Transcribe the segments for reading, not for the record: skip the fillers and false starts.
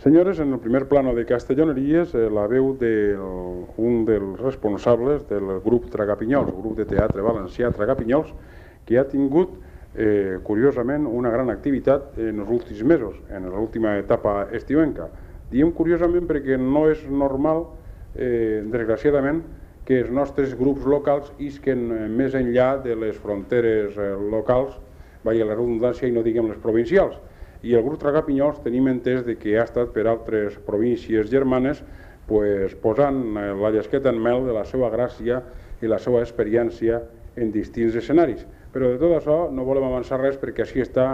Senyores, en el primer plano de Castelloneries, la veu d'un dels responsables del grup Tragapinyols, el grup de teatre valencià Tragapinyols, que ha tingut, curiosament, una gran activitat en els últims mesos, en l'última etapa estiuenca. Diem curiosament perquè no és normal, desgraciadament, que els nostres grups locals isquen més enllà de les fronteres locals, vaya la redundància, i no diguem les provincials. I el grup Tragapinyols tenim entès que ha estat per altres províncies germanes posant la llesqueta en mel de la seva gràcia i la seva experiència en distints escenaris. Però de tot això no volem avançar res perquè així està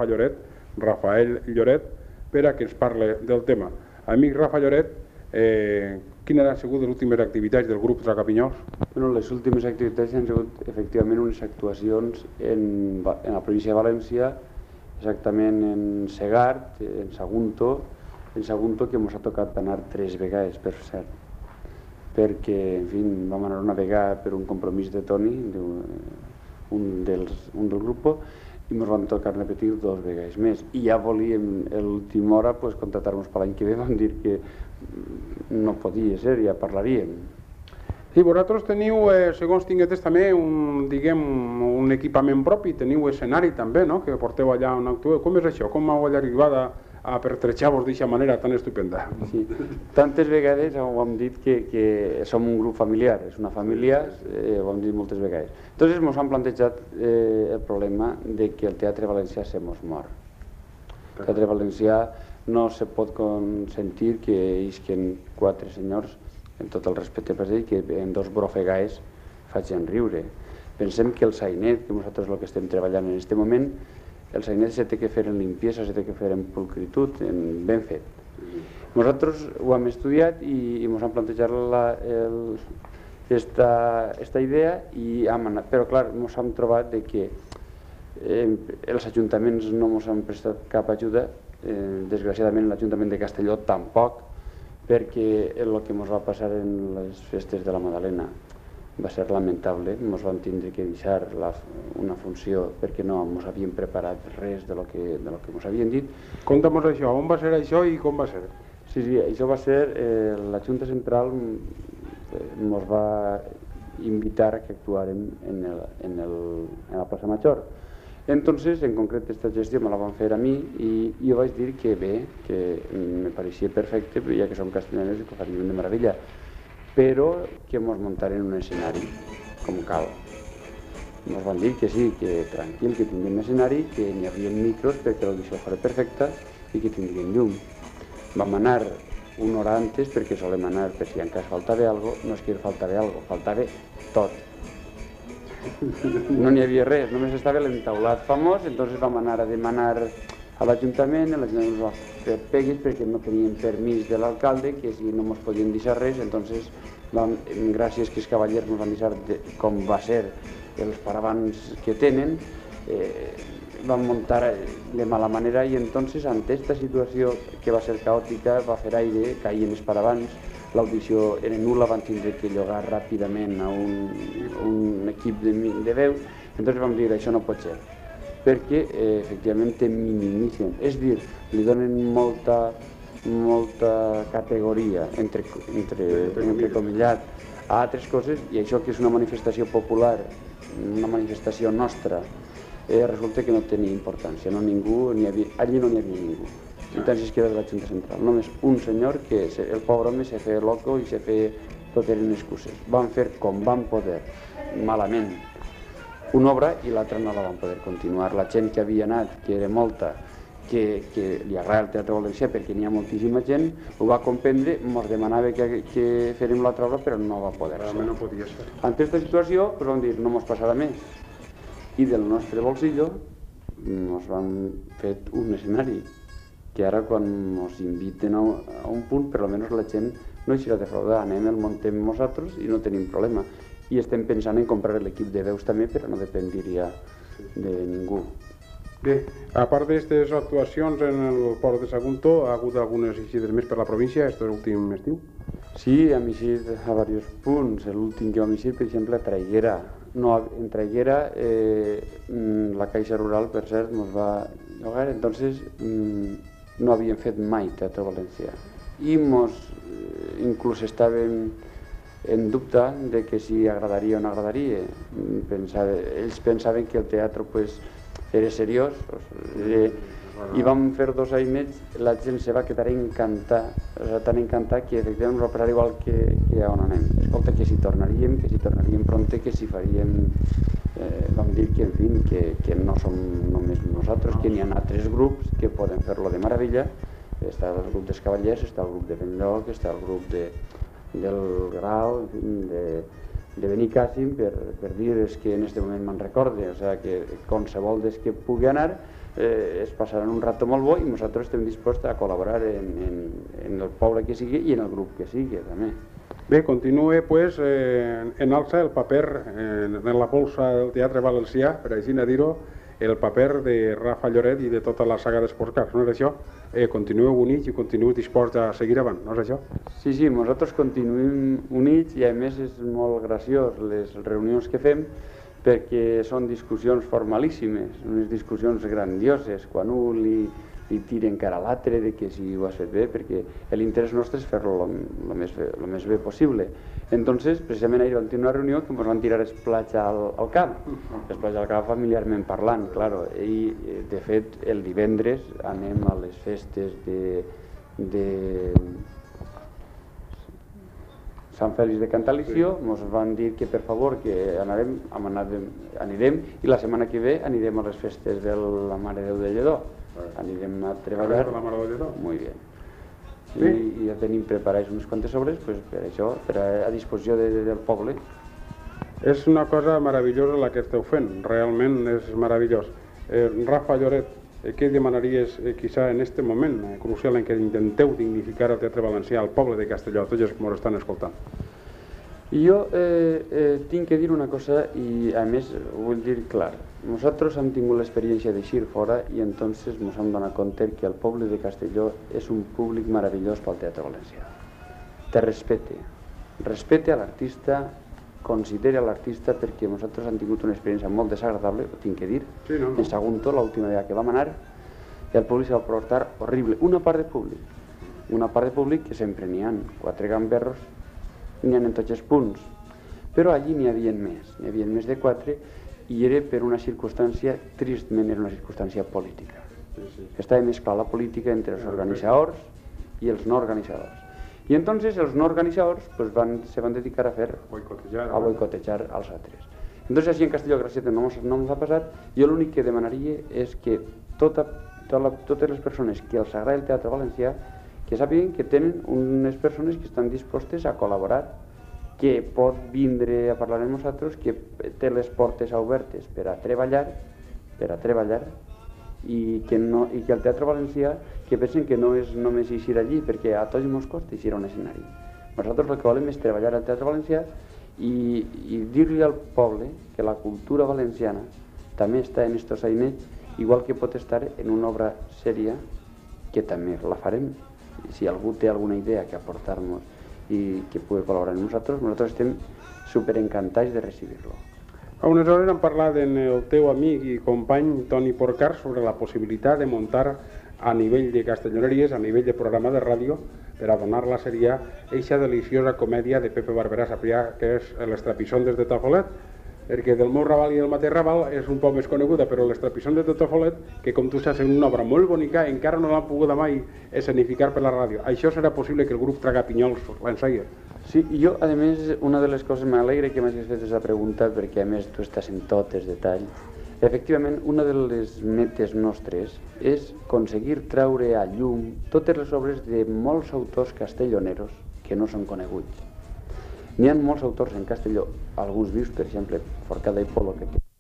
Rafael Lloret, per a que ens parli del tema. Amic Rafa Lloret, quines han sigut les últimes activitats del grup Tragapinyols? Les últimes activitats han sigut efectivament unes actuacions en la província de València, exactament en Segart, en Sagunto, que ens ha tocat anar 3 vegades, per cert, perquè, en fi, vam anar una vegada per un compromís de Toni, un del grup, i ens van tocar repetir 2 vegades més. I ja volíem, a l'última hora, contractar-nos per l'any que ve, vam dir que no podia ser, ja parlaríem. Sí, vosaltres teniu, segons tinc entès també, un equipament propi, teniu escenari també, no?, que porteu allà on actueu. Com és això? Com heu arribat a pertrejar-vos d'aquesta manera tan estupenda? Sí, tantes vegades ho hem dit que som un grup familiar, és una família, ho hem dit moltes vegades. Entonces ens han plantejat el problema de que el teatre valencià se mos mor. El teatre valencià no se pot consentir que isquen 4 senyors, en tot el respecte per ell, que en 2 brofegais facin riure. Pensem que el sainet, que nosaltres el que estem treballant en aquest moment, el sainet se té que fer en limpiesa, se té que fer en pulcritud, ben fet. Nosaltres ho hem estudiat i ens han plantejat aquesta idea, però clar, ens hem trobat que els ajuntaments no ens han prestat cap ajuda, desgraciadament l'Ajuntament de Castelló tampoc, perquè el que ens va passar en les festes de la Madalena va ser lamentable. Ens vam tindre que deixar una funció perquè no ens havíem preparat res de lo que ens havien dit. Conta'm això, on va ser això i com va ser? Sí, això va ser, la Junta Central ens va invitar a que actuàrem en la plaça Major. Entonces, en concret, aquesta gestió me la van fer a mi i jo vaig dir que bé, que me pareixia perfecte, ja que som castellanos i que ho faríem de meravella, però que ens muntaren un escenari com cal. Ens van dir que sí, que tranquil, que tindríem escenari, que n'hi havia micros perquè l'audició fos perfecta i que tindríem llum. Vam anar una hora antes perquè solem anar per si en cas faltava alguna cosa, no és que faltava alguna cosa, faltava tot. No n'hi havia res, només estava l'entaulat famós, entonces vam anar a demanar a l'Ajuntament, l'Ajuntament ens va fer pegues perquè no teníem permís de l'alcalde, que si no ens podien deixar res, entonces gràcies que els cavallers ens van deixar com va ser els paravans que tenen, vam muntar de mala manera i entonces ante aquesta situació que va ser caòtica, va fer aire, caien els paravans, l'audició era nul·la, van tindre que llogar ràpidament a un equip de veu, entonces vam dir això no pot ser, perquè efectivament te minimitzen, és dir, li donen molta categoria, entrecomillat, a altres coses, i això que és una manifestació popular, una manifestació nostra, resulta que no tenia importància, allí no n'hi havia ningú. I tant si es queda de la Junta Central, només un senyor que el pobre home se feia loco i se feia, tot eren excuses. Van fer com van poder, malament, una obra i l'altra no la van poder continuar. La gent que havia anat, que era molta, que li agrada el Teatre Valencià perquè n'hi ha moltíssima gent, ho va comprendre, ens demanava que fèrem l'altra obra però no va poder ser. No podia ser. Ante aquesta situació vam dir no ens passarà més i del nostre bolsillo ens van fer un escenari que ara quan ens inviten a un punt, per almenys la gent no hi serà defraudada, anem, el muntem nosaltres i no tenim problema. I estem pensant en comprar l'equip de veus també, però no dependiria de ningú. Bé, a part d'aquestes actuacions en el port de Sagunto, ha hagut algunes eixides més per la província aquest últim estiu? Sí, hem eixit a diversos punts. L'últim que vam eixir, per exemple, a Traiguera. No, en Traiguera, la Caixa Rural, per cert, ens va llogar, entonces no havien fet mai teatre valencià i inclús estàvem en dubte de que si agradaria o no agradaria. Ells pensaven que el teatre era seriós i vam fer 2 anys, la gent se va quedar encantada, tan encantada que efectivament ens va passar igual que a on anem. Escolta, que si tornaríem prompte, que si faríem... Vam dir que, en fi, que no som només nosaltres, que n'hi ha altres grups que poden fer-lo de meravella. Està el grup dels Cavallers, està el grup de Benlloc, està el grup del Grau, de Benicàssim, per dir que en aquest moment me'n recorde, o sigui que qualsevol des que pugui anar es passaran un rato molt bo i nosaltres estem disposats a col·laborar en el poble que sigui i en el grup que sigui també. Bé, continua en alça el paper en la polsa del Teatre Valencià, per així dir-ho, el paper de Rafa Lloret i de tota la saga d'Esportcars, no és això? Continueu units i continueu disposats a seguir avant, no és això? Sí, nosaltres continuem units i a més és molt graciós les reunions que fem perquè són discussions formalíssimes, unes discussions grandioses, quan un li tira encara a l'altre de que si ho has fet bé, perquè l'interès nostre és fer-lo el més bé possible. Entonces, precisament ahir vam tenir una reunió que ens van tirar esplatja al camp, esplatja al camp familiarment parlant, claro, i de fet el divendres anem a les festes de Sant Fèlix de Cantalició, ens van dir que per favor que anirem i la setmana que ve anirem a les festes de la Mare de Déu de Lledó. Anirem a treballar. Molt bé. I ja tenim preparats unes quantes obres per això, a disposició del poble. És una cosa meravellosa la que esteu fent, realment és meravellós. Rafa Lloret, què demanaries quizá en aquest moment crucial en què intenteu dignificar el Teatre Valencià al poble de Castelló, tots els que ens estan escoltant? Jo tinc que dir una cosa i a més ho vull dir clar. Nosaltres hem tingut l'experiència d'eixir fora i entonces ens hem donat compte que el poble de Castelló és un públic meravellós pel Teatre Valencià. Te respete a l'artista, considera l'artista perquè nosaltres hem tingut una experiència molt desagradable, ho tinc que dir. En Sagunto, l'última vegada que vam anar, el públic se va portar horrible. Una part de públic que sempre n'hi ha, 4 gamberros, n'hi ha en tots els punts, però allí n'hi havia més de 4 i era per una circumstància, tristament era una circumstància política. Estava mesclada la política entre els organitzadors i els no organitzadors. I entonces els no organitzadors se van dedicar a boicotejar als altres. Entonces així en Castelló, gràcies a Déu, no ens ha passat. Jo l'únic que demanaria és que totes les persones que els agrada el teatre valencià que sàpiguen que tenen unes persones que estan dispostes a col·laborar, que pot vindre a parlar amb nosaltres, que té les portes obertes per a treballar i que el teatre valencià que pensen que no és només eixir allí, perquè a tots ens costa eixir a un escenari. Nosaltres el que volem és treballar al teatre valencià i dir-li al poble que la cultura valenciana també està en estos sainets, igual que pot estar en una obra sèria, que també la farem. Si algú té alguna idea que aportar-nos i que pugui col·laborar amb nosaltres estem superencantats de recibir-lo. A unes hores hem parlat amb el teu amic i company Toni Porcar sobre la possibilitat de muntar a nivell de Castelloneries, a nivell de programa de ràdio, per a donar la sèrie eixa deliciosa comèdia de Pepe Barberà Saprià, que és Les Trapisondes de Tofolet, perquè del meu Raval i del mateix Raval és un poc més coneguda, però Les Trapisondes de Tofolet, que com tu saps és una obra molt bonica, encara no l'han pogut mai escenificar per la ràdio. Això serà possible que el grup Tragapinyols l'ensegui? Sí, jo, a més, una de les coses m'alegra que m'hagis fet aquesta pregunta, perquè a més tu estàs en tot els detalls. Efectivament, una de les metes nostres és aconseguir treure a llum totes les obres de molts autors castelloneros que no són coneguts. N'hi ha molts autors en Castelló, alguns vius, per exemple, Forcada i Polo,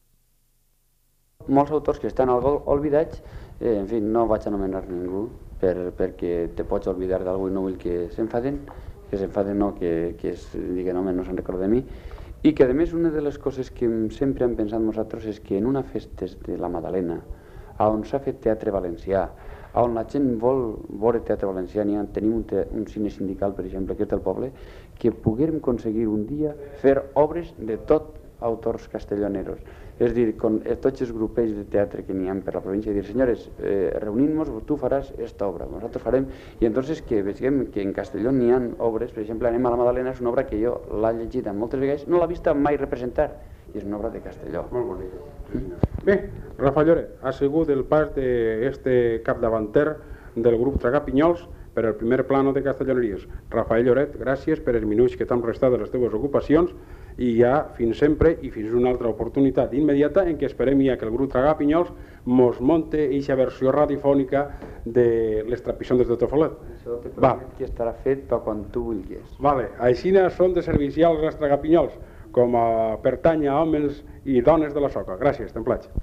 molts autors que estan oblidats, en fi, no vaig anomenar ningú, perquè te pots oblidar d'algú i no vull que s'enfaden, no, que diguen, home, no se'n recorda de mi, i que a més una de les coses que sempre hem pensat nosaltres és que en una festa de la Madalena, on s'ha fet teatre valencià, on la gent vol veure teatre valencià, tenim un cine sindical, per exemple, que és del poble, que poguérem aconseguir un dia fer obres de tot autors castelloneros. és a dir, tots els grupells de teatre que n'hi ha per la província, dir, senyores, reunim-nos, tu faràs esta obra, nosaltres farem, i entonces que vegem que en Castelló n'hi ha obres, per exemple, Anem a la Madalena, és una obra que jo l'he llegit moltes vegades, no l'he vista mai representar, i és una obra de Castelló. Molt bonica. Bé, Rafa Lloret, ha sigut el pas d'este capdavanter del grup Tragapinyols per el primer plano de Castelloneries. Rafael Lloret, gràcies per els minuts que t'han prestat de les teves ocupacions i ja fins sempre i fins una altra oportunitat immediata en què esperem ja que el grup Tragapinyols mos monte eixa versió radiofònica de les trapissions de Tofolet. Això te promet que estarà fet per quan tu vulguis. Vale, així són de servicials els Tragapinyols, com a pertany a homes i dones de la soca. Gràcies, templats.